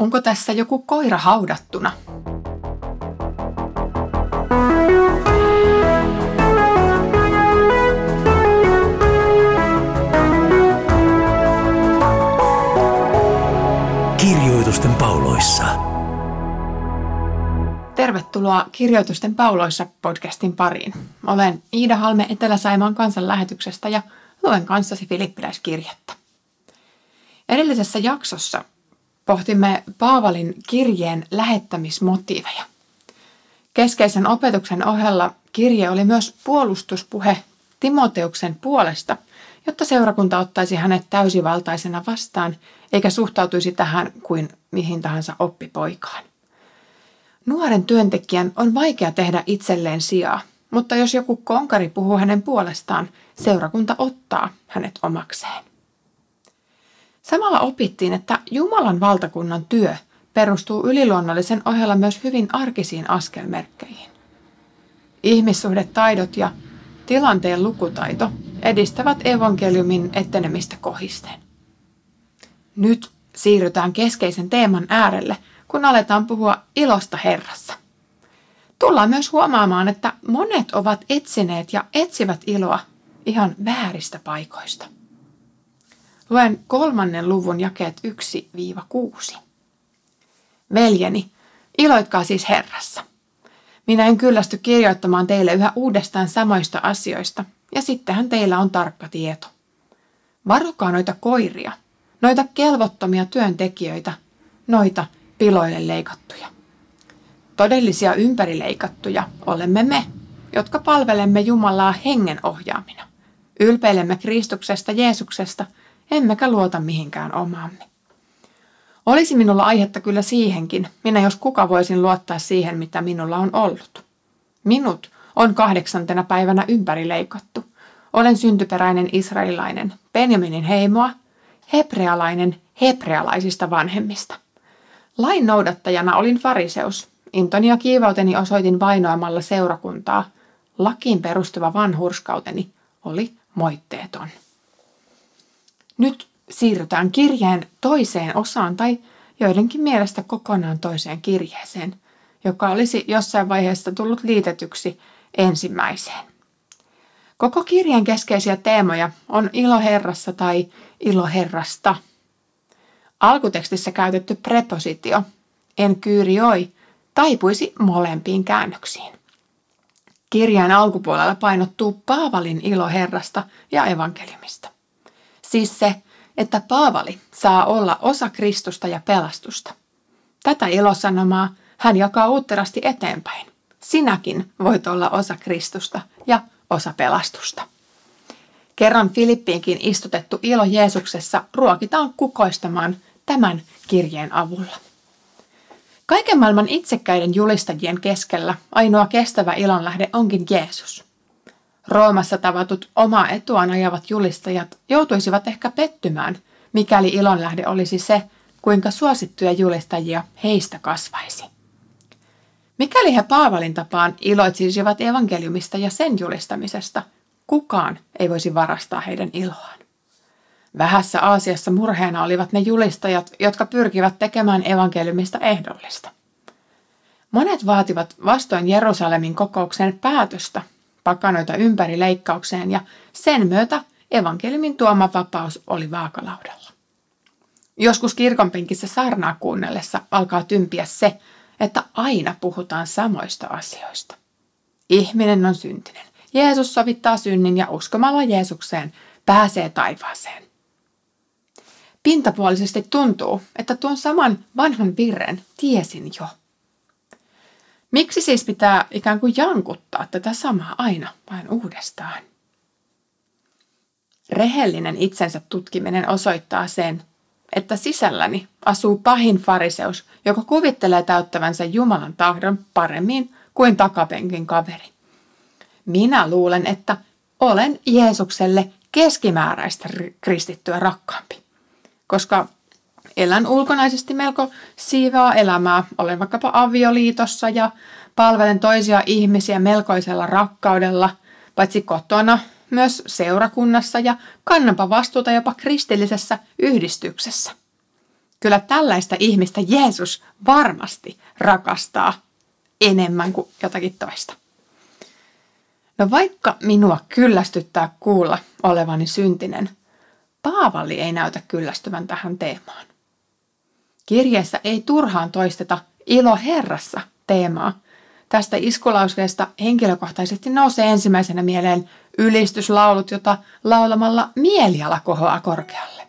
Onko tässä joku koira haudattuna? Kirjoitusten pauloissa. Tervetuloa Kirjoitusten pauloissa podcastin pariin. Olen Iida Halme Etelä-Saimaan kansanlähetyksestä ja luen kanssasi Filippiläiskirjettä. Edellisessä jaksossa pohtimme Paavalin kirjeen lähettämismotiiveja. Keskeisen opetuksen ohella kirje oli myös puolustuspuhe Timoteuksen puolesta, jotta seurakunta ottaisi hänet täysivaltaisena vastaan eikä suhtautuisi tähän kuin mihin tahansa oppipoikaan. Nuoren työntekijän on vaikea tehdä itselleen sijaa, mutta jos joku konkari puhuu hänen puolestaan, seurakunta ottaa hänet omakseen. Samalla opittiin, että Jumalan valtakunnan työ perustuu yliluonnollisen ohella myös hyvin arkisiin askelmerkkeihin. Ihmissuhdetaidot ja tilanteen lukutaito edistävät evankeliumin etenemistä kohisten. Nyt siirrytään keskeisen teeman äärelle, kun aletaan puhua ilosta Herrassa. Tullaan myös huomaamaan, että monet ovat etsineet ja etsivät iloa ihan vääristä paikoista. Luen 3. luvun jakeet 1-6. Veljeni, iloitkaa siis Herrassa. Minä en kyllästy kirjoittamaan teille yhä uudestaan samoista asioista, ja sittenhän teillä on tarkka tieto. Varokaa noita koiria, noita kelvottomia työntekijöitä, noita piloille leikattuja. Todellisia ympärileikattuja olemme me, jotka palvelemme Jumalaa hengen ohjaamina. Ylpeilemme Kristuksesta Jeesuksesta, emmekä luota mihinkään omaamme. Olisi minulla aihetta kyllä siihenkin, minä jos kuka voisin luottaa siihen, mitä minulla on ollut. Minut on 8. päivänä ympärileikattu. Olen syntyperäinen israelilainen, Benjaminin heimoa, hebrealainen hebrealaisista vanhemmista. Lain noudattajana olin fariseus. Intoni ja kiivauteni osoitin vainoamalla seurakuntaa. Lakiin perustuva vanhurskauteni oli moitteeton. Nyt siirrytään kirjeen toiseen osaan tai joidenkin mielestä kokonaan toiseen kirjeeseen, joka olisi jossain vaiheessa tullut liitetyksi ensimmäiseen. Koko kirjeen keskeisiä teemoja on ilo Herrassa tai ilo Herrasta. Alkutekstissä käytetty prepositio, enkyrioi, taipuisi molempiin käännöksiin. Kirjeen alkupuolella painottuu Paavalin ilo Herrasta ja evankeliumista. Siis se, että Paavali saa olla osa Kristusta ja pelastusta. Tätä ilosanomaa hän jakaa uutterasti eteenpäin. Sinäkin voit olla osa Kristusta ja osa pelastusta. Kerran Filippiinkin istutettu ilo Jeesuksessa ruokitaan kukoistamaan tämän kirjeen avulla. Kaiken maailman itsekkäiden julistajien keskellä ainoa kestävä ilonlähde onkin Jeesus. Roomassa tavatut omaa etuaan ajavat julistajat joutuisivat ehkä pettymään, mikäli ilonlähde olisi se, kuinka suosittuja julistajia heistä kasvaisi. Mikäli he Paavalin tapaan iloitsisivat evankeliumista ja sen julistamisesta, kukaan ei voisi varastaa heidän iloaan. Vähässä Aasiassa murheena olivat ne julistajat, jotka pyrkivät tekemään evankeliumista ehdollista. Monet vaativat vastoin Jerusalemin kokouksen päätöstä pakanoita ympäri leikkaukseen ja sen myötä evankeliumin tuoma vapaus oli vaakalaudalla. Joskus kirkonpenkissä saarnaa kuunnellessa alkaa tympiä se, että aina puhutaan samoista asioista. Ihminen on syntinen. Jeesus sovittaa synnin ja uskomalla Jeesukseen pääsee taivaaseen. Pintapuolisesti tuntuu, että tuon saman vanhan virren tiesin jo. Miksi siis pitää ikään kuin jankuttaa tätä samaa aina vain uudestaan? Rehellinen itsensä tutkiminen osoittaa sen, että sisälläni asuu pahin fariseus, joka kuvittelee täyttävänsä Jumalan tahdon paremmin kuin takapenkin kaveri. Minä luulen, että olen Jeesukselle keskimääräistä kristittyä rakkaampi, koska elän ulkonaisesti melko siivaa elämää. Olen vaikkapa avioliitossa ja palvelen toisia ihmisiä melkoisella rakkaudella, paitsi kotona, myös seurakunnassa ja kannanpa vastuuta jopa kristillisessä yhdistyksessä. Kyllä tällaista ihmistä Jeesus varmasti rakastaa enemmän kuin jotakin toista. No vaikka minua kyllästyttää kuulla olevani syntinen, Paavali ei näytä kyllästyvän tähän teemaan. Kirjeessä ei turhaan toisteta ilo Herrassa teemaa. Tästä iskulauseesta henkilökohtaisesti nousee ensimmäisenä mieleen ylistyslaulut, jota laulamalla mieliala kohoaa korkealle.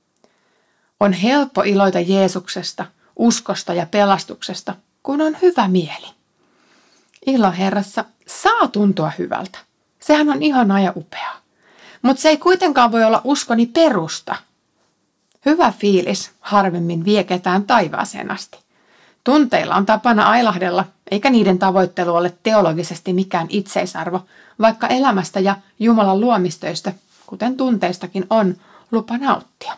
On helppo iloita Jeesuksesta, uskosta ja pelastuksesta, kun on hyvä mieli. Ilo Herrassa saa tuntua hyvältä. Sehän on ihanaa ja upeaa. Mutta se ei kuitenkaan voi olla uskoni perusta. Hyvä fiilis harvemmin vie ketään taivaaseen asti. Tunteilla on tapana ailahdella, eikä niiden tavoittelu ole teologisesti mikään itseisarvo, vaikka elämästä ja Jumalan luomistöistä, kuten tunteistakin on, lupa nauttia.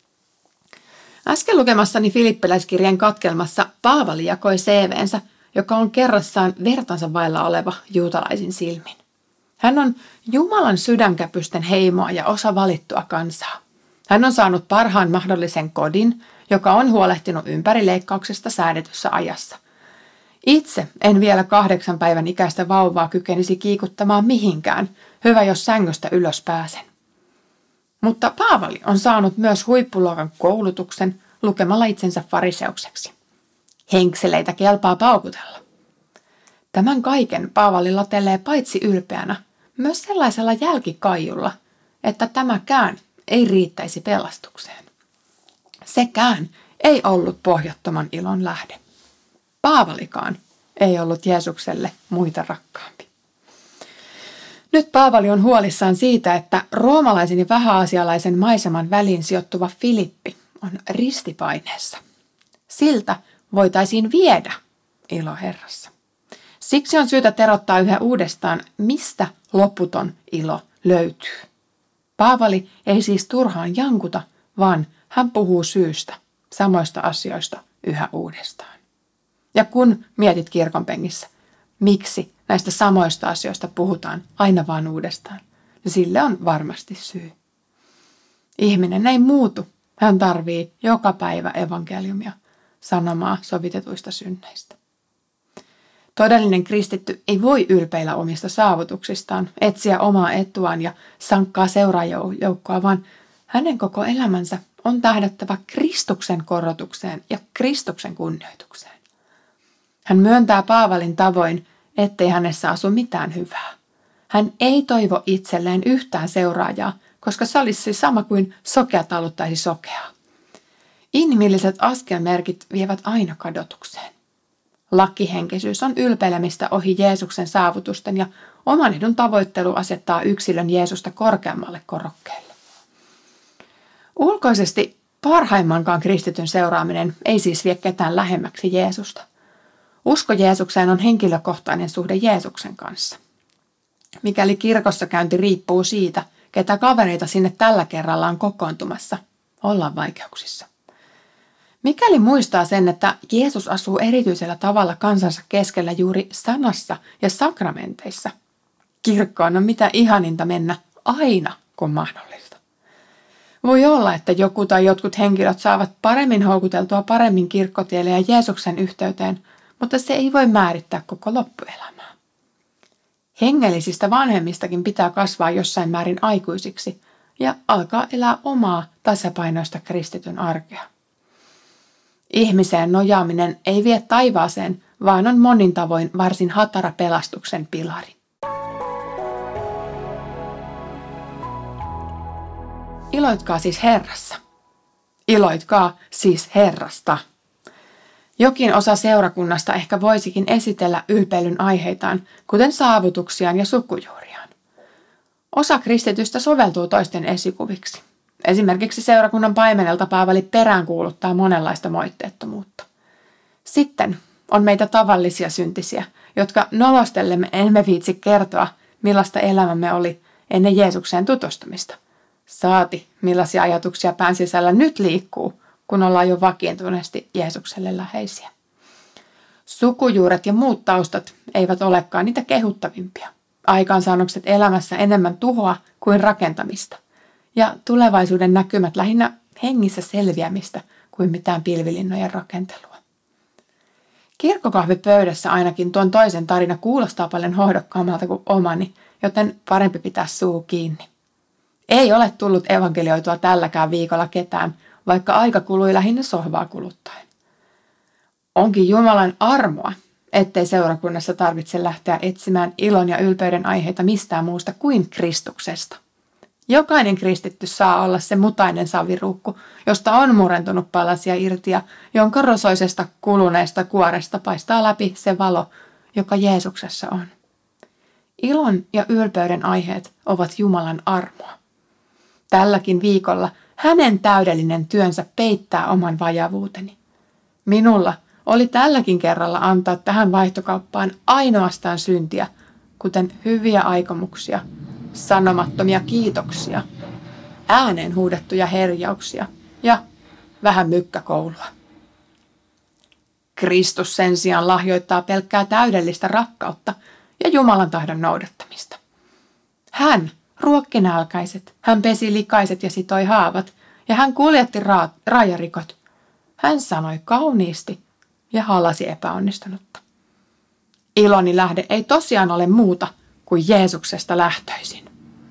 Äsken lukemassani Filippiläiskirjeen katkelmassa Paavali jakoi CV:nsä, joka on kerrassaan vertansa vailla oleva juutalaisin silmin. Hän on Jumalan sydänkäpysten heimoa ja osa valittua kansaa. Hän on saanut parhaan mahdollisen kodin, joka on huolehtinut ympärileikkauksesta säädetyssä ajassa. Itse en vielä 8 päivän ikäistä vauvaa kykenisi kiikuttamaan mihinkään, hyvä jos sängystä ylös pääsen. Mutta Paavali on saanut myös huippuluokan koulutuksen lukemalla itsensä fariseukseksi. Henkseleitä kelpaa paukutella. Tämän kaiken Paavali latelee paitsi ylpeänä, myös sellaisella jälkikaijulla, että tämäkään ei riittäisi pelastukseen. Sekään ei ollut pohjattoman ilon lähde. Paavalikaan ei ollut Jeesukselle muita rakkaampi. Nyt Paavali on huolissaan siitä, että roomalaisen ja vähäasialaisen maiseman väliin sijoittuva Filippi on ristipaineessa. Siltä voitaisiin viedä ilo Herrassa. Siksi on syytä terottaa yhä uudestaan, mistä loputon ilo löytyy. Paavali ei siis turhaan jankuta, vaan hän puhuu syystä, samoista asioista yhä uudestaan. Ja kun mietit kirkonpenkissä, miksi näistä samoista asioista puhutaan aina vaan uudestaan, niin sille on varmasti syy. Ihminen ei muutu, hän tarvitsee joka päivä evankeliumia, sanomaa sovitetuista synneistä. Todellinen kristitty ei voi ylpeillä omista saavutuksistaan, etsiä omaa etuaan ja sankkaa seuraajoukkoa, vaan hänen koko elämänsä on tähdättävä Kristuksen korotukseen ja Kristuksen kunnioitukseen. Hän myöntää Paavalin tavoin, ettei hänessä asu mitään hyvää. Hän ei toivo itselleen yhtään seuraajaa, koska se olisi sama kuin sokea taluttaisi sokeaa. Inhimilliset askelmerkit vievät aina kadotukseen. Lakihenkisyys on ylpeilemistä ohi Jeesuksen saavutusten ja oman edun tavoittelu asettaa yksilön Jeesusta korkeammalle korokkeelle. Ulkoisesti parhaimmankaan kristityn seuraaminen ei siis vie ketään lähemmäksi Jeesusta. Usko Jeesukseen on henkilökohtainen suhde Jeesuksen kanssa. Mikäli kirkossa käynti riippuu siitä, ketä kavereita sinne tällä kerralla on kokoontumassa, ollaan vaikeuksissa. Mikäli muistaa sen, että Jeesus asuu erityisellä tavalla kansansa keskellä juuri sanassa ja sakramenteissa, kirkkoon on mitä ihaninta mennä aina kun mahdollista. Voi olla, että joku tai jotkut henkilöt saavat paremmin houkuteltua paremmin kirkkotielle ja Jeesuksen yhteyteen, mutta se ei voi määrittää koko loppuelämää. Hengellisistä vanhemmistakin pitää kasvaa jossain määrin aikuisiksi ja alkaa elää omaa tasapainoista kristityn arkea. Ihmiseen nojaaminen ei vie taivaaseen, vaan on monin tavoin varsin hatara pelastuksen pilari. Iloitkaa siis Herrassa. Iloitkaa siis Herrasta. Jokin osa seurakunnasta ehkä voisikin esitellä ylpeilyn aiheitaan, kuten saavutuksiaan ja sukujuuriaan. Osa kristitystä soveltuu toisten esikuviksi. Esimerkiksi seurakunnan paimenelta Paavali peräänkuuluttaa monenlaista moitteettomuutta. Sitten on meitä tavallisia syntisiä, jotka nolostellemme emme viitsi kertoa, millaista elämämme oli ennen Jeesukseen tutustumista. Saati, millaisia ajatuksia pään sisällä nyt liikkuu, kun ollaan jo vakiintuneesti Jeesukselle läheisiä. Sukujuuret ja muut taustat eivät olekaan niitä kehuttavimpia. Aikaansaannokset elämässä enemmän tuhoa kuin rakentamista. Ja tulevaisuuden näkymät lähinnä hengissä selviämistä kuin mitään pilvilinnojen rakentelua. Kirkkokahvipöydässä ainakin tuon toisen tarina kuulostaa paljon hohdokkaammalta kuin omani, joten parempi pitää suu kiinni. Ei ole tullut evankelioitua tälläkään viikolla ketään, vaikka aika kului lähinnä sohvaa kuluttaen. Onkin Jumalan armoa, ettei seurakunnassa tarvitse lähteä etsimään ilon ja ylpeyden aiheita mistään muusta kuin Kristuksesta. Jokainen kristitty saa olla se mutainen saviruukku, josta on murentunut palasia irti ja jonka rosoisesta kuluneesta kuoresta paistaa läpi se valo, joka Jeesuksessa on. Ilon ja ylpeyden aiheet ovat Jumalan armoa. Tälläkin viikolla hänen täydellinen työnsä peittää oman vajavuuteni. Minulla oli tälläkin kerralla antaa tähän vaihtokauppaan ainoastaan syntiä, kuten hyviä aikomuksia, sanomattomia kiitoksia, ääneen huudettuja herjauksia ja vähän mykkäkoulua. Kristus sen sijaan lahjoittaa pelkkää täydellistä rakkautta ja Jumalan tahdon noudattamista. Hän ruokki nälkäiset, hän pesi likaiset ja sitoi haavat, ja hän kuljetti raajarikot. Hän sanoi kauniisti ja halasi epäonnistunutta. Iloni lähde ei tosiaan ole muuta kuin Jeesuksesta lähtöisin.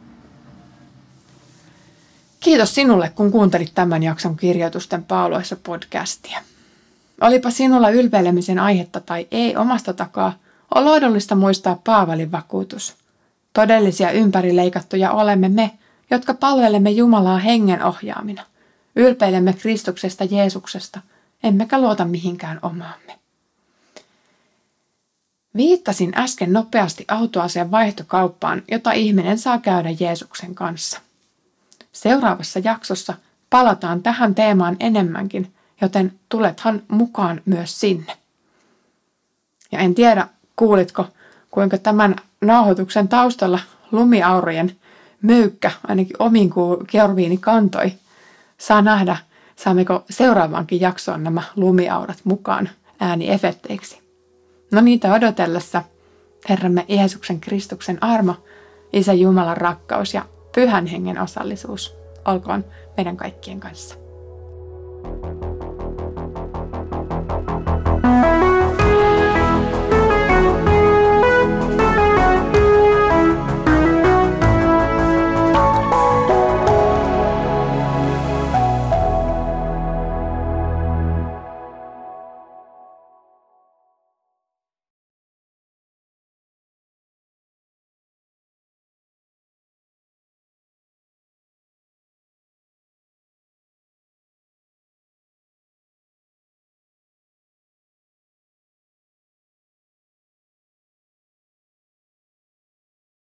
Kiitos sinulle, kun kuuntelit tämän jakson Kirjoitusten pauloissa podcastia. Olipa sinulla ylpeilemisen aihetta tai ei omasta takaa, on lohdullista muistaa Paavalin vakuutus. Todellisia ympärileikattuja olemme me, jotka palvelemme Jumalaa hengen ohjaamina. Ylpeilemme Kristuksesta Jeesuksesta, emmekä luota mihinkään omaamme. Viittasin äsken nopeasti autoaseen vaihtokauppaan, jota ihminen saa käydä Jeesuksen kanssa. Seuraavassa jaksossa palataan tähän teemaan enemmänkin, joten tulethan mukaan myös sinne. Ja en tiedä, kuulitko, kuinka tämän nauhoituksen taustalla lumiaurojen möykkä ainakin omiin korviini kantoi. Saa nähdä, saammeko seuraavaankin jaksoon nämä lumiaurat mukaan ääniefekteiksi. No niitä odotellessa Herramme Jeesuksen Kristuksen armo, Isä Jumalan rakkaus ja Pyhän Hengen osallisuus olkoon meidän kaikkien kanssa.